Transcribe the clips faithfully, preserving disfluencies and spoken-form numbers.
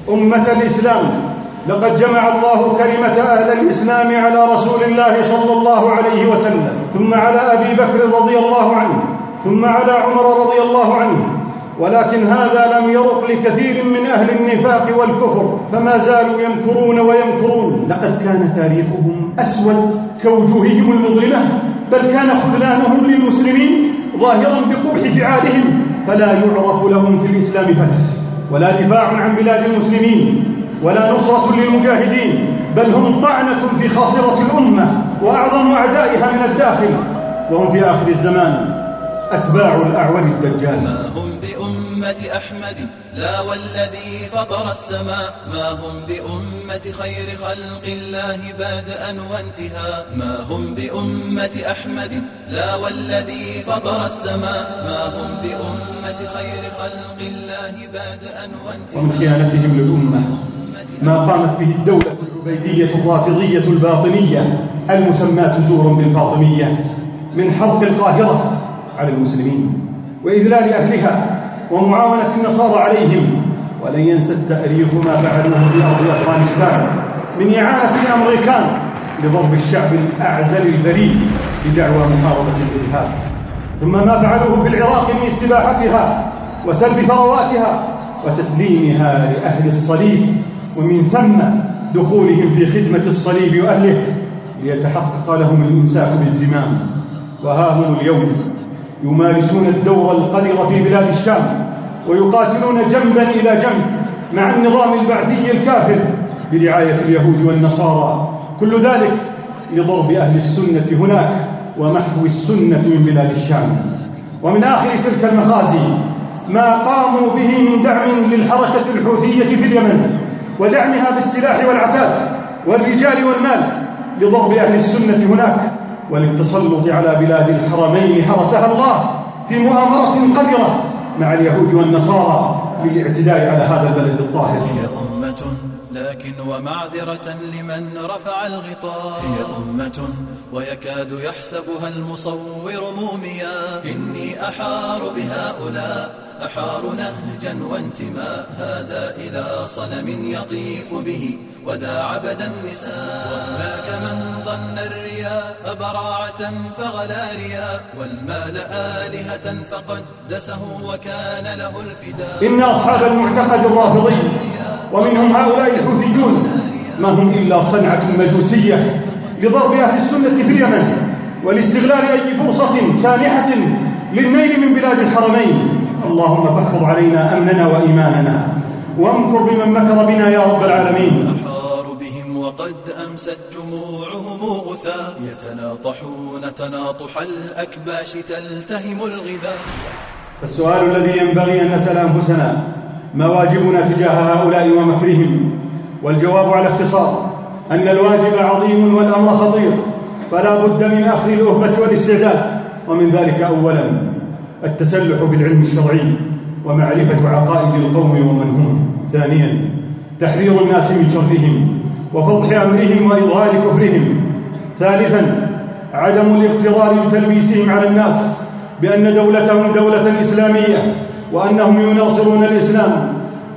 أمة الإسلام، لقد جمع الله كلمة أهل الإسلام على رسول الله صلى الله عليه وسلم، ثم على أبي بكر رضي الله عنه، ثم على عمر رضي الله عنه، ولكن هذا لم يرق لكثير من أهل النفاق والكفر، فما زالوا يمكرون ويمكرون. لقد كان تاريخهم أسود كوجوههم المظلمة، بل كان خذلانهم للمسلمين ظاهرا بقبح فعالهم، فلا يعرف لهم في الإسلام فتح ولا دفاع عن بلاد المسلمين ولا نصرة للمجاهدين، بل هم طعنة في خاصرة الأمة وأعظم أعدائها من الداخل، وهم في آخر الزمان أتباع الأعور الدجال. ما هم بأمة أحمد لا والذي فطر السماء، ما هم بأمة خير خلق الله بادئا وانتهاء، ما هم بأمة أحمد لا والذي فطر السماء، ما هم بأمة خير خلق الله بادئا وانتهاء. ومن خيانتهم للأمة ما قامت به الدولة العبيدية الرافضية الباطنية المسماة زورا بالفاطمية من حرب القاهرة على المسلمين وإذلال أهلها ومعاونة النصارى عليهم. ولن ينسى التاريخ ما فعلوه في أرض أفغانستان من إعانة الأمريكان لضرب الشعب الأعزل البريء بدعوى محاربة الإرهاب، ثم ما فعلوه في العراق من استباحتها وسلب ثرواتها وتسليمها لأهل الصليب، ومن ثم دخولهم في خدمة الصليب وأهله ليتحقق لهم الإمساك بالزمام. وها هم اليوم يمارسون الدور القذر في بلاد الشام ويقاتلون جنبا إلى جنب مع النظام البعثي الكافر برعاية اليهود والنصارى، كل ذلك لضرب أهل السنة هناك ومحو السنة من بلاد الشام. ومن آخر تلك المخازي ما قاموا به من دعم للحركة الحوثية في اليمن ودعمها بالسلاح والعتاد والرجال والمال لضرب أهل السنة هناك وللتسلط على بلاد الحرمين حرسها الله في مؤامرة قذرة مع اليهود والنصارى للاعتداء على هذا البلد الطاهر. هي أمة لكن ومعذرة لمن رفع الغطاء، هي أمة ويكاد يحسبها المصور موميا، إني أحار بهؤلاء أحار نهجا وانتماء، هذا إلى صنم يطيف به وذا عبد النساء. هناك من ظن الرياء براعة فغلا رياء، والمال آلهة فقدسه وكان له الفداء. إن أصحاب المعتقد الرافضي ومنهم هؤلاء الحوثيون ما هم إلا صنعة مجوسية لضرب أهل السنة في اليمن ولاستغلال أي فرصة سانحة للنيل من بلاد الحرمين. اللهم فاحفظ علينا أمننا وإيماننا وامكر بمن مكر بنا يا رب العالمين. أحار بهم وقد أمست جموعهم غثاء، يتناطحون تناطح الأكباش تلتهم الغذاء. فالسؤال الذي ينبغي أن نسأل أنفسنا ما واجبنا تجاه هؤلاء ومكرهم؟ والجواب على اختصار أن الواجب عظيم والأمر خطير، فلا بد من أخذ الأهبة والاستعداد، ومن ذلك أولا التسلح بالعلم الشرعي ومعرفة عقائد القوم ومن هم. ثانيا تحذير الناس من شرهم وفضح أمرهم وإظهار كفرهم. ثالثا عدم الاغترار بتلبيسهم على الناس بأن دولتهم دولة إسلامية وأنهم يناصرون الإسلام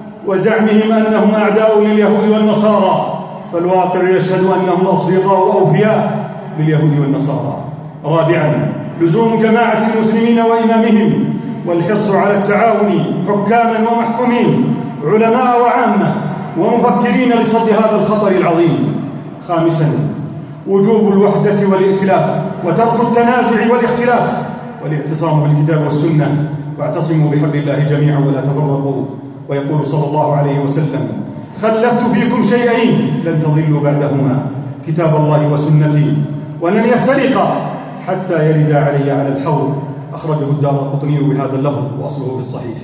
وزعمهم أنهم أعداء لليهود والنصارى، فالواقع يشهد أنهم أصدقاء وأوفياء لليهود والنصارى. رابعا لزوم جماعة المسلمين وإمامهم والحرص على التعاون حكاما ومحكومين علماء وعامة ومفكرين لصد هذا الخطر العظيم. خامسا وجوب الوحدة والائتلاف وترك التنازع والاختلاف والاعتصام بالكتاب والسنة، واعتصموا بحبل الله جميعا ولا تفرقوا. ويقول صلى الله عليه وسلم خلفت فيكم شيئين لن تضلوا بعدهما، كتاب الله وسنتي، ولن يفترقا حتى يرد علي على الحوض. أخرجه الدارقطني بهذا اللفظ وأصله في الصحيح.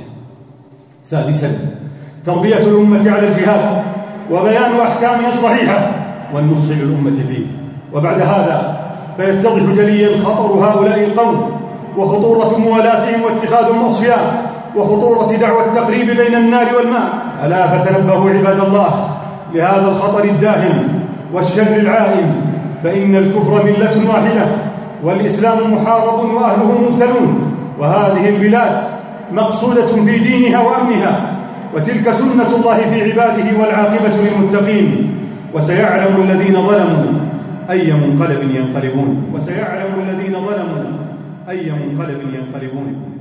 سادسا تربية الأمة على الجهاد وبيان أحكامه الصحيحة والنصح للأمة فيه. وبعد هذا فيتضح جليا خطر هؤلاء القوم وخطورة موالاتهم واتخاذهم أصفياء وخطورة دعوى التقريب بين النار والماء. ألا فتنبهوا عباد الله لهذا الخطر الداهم والشر العائم، فإن الكفر ملة واحدة والإسلام محارب وأهله مبتلون، وهذه البلاد مقصودة في دينها وأمنها وتلك سنة الله في عباده والعاقبة للمتقين. وسيعلم الذين ظلموا أي منقلب ينقلبون وسيعلم الذين ظلموا أي منقلب ينقلبون.